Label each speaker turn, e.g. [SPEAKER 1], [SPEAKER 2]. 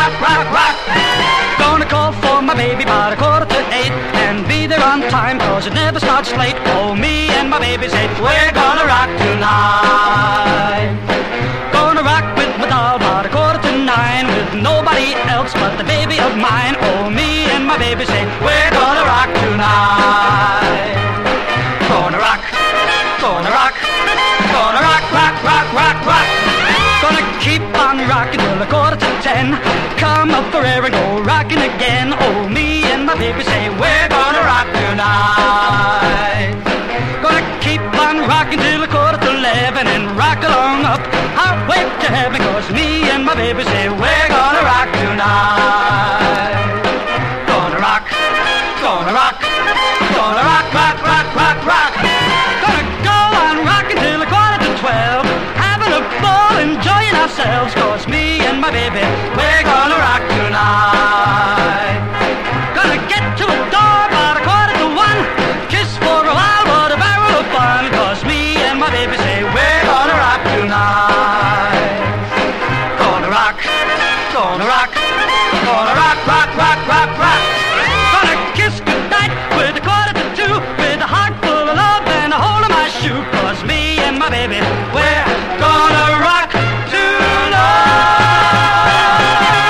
[SPEAKER 1] rock, rock, rock. Gonna call for my baby by 7:45 and be there on time, cause it never starts late. Oh, me and my baby say, we're gonna rock tonight. Gonna rock with my doll by 8:45 with nobody else but the baby of mine. Oh, me and my baby say, we're gonna rock tonight. Gonna rock, gonna rock, gonna rock, rock, rock, rock, rock. Gonna keep on rocking till 9:45. Come up for air and go rocking again. Oh, me and my baby say, we're gonna rock tonight. Gonna keep on rocking till 10:45 and rock along up halfway to heaven, cause me and my baby say, we're gonna rock tonight. Gonna rock, gonna rock, gonna rock, rock, rock, rock, rock. Gonna go on rocking till 11:45, having a ball, enjoying ourselves, cause me and my baby, we're gonna rock tonight. Gonna get to a door about 1:45, kiss for a while, what a barrel of fun, cause me and my baby say, we're gonna rock tonight. Gonna rock, gonna rock, gonna rock, rock, rock, rock, rock.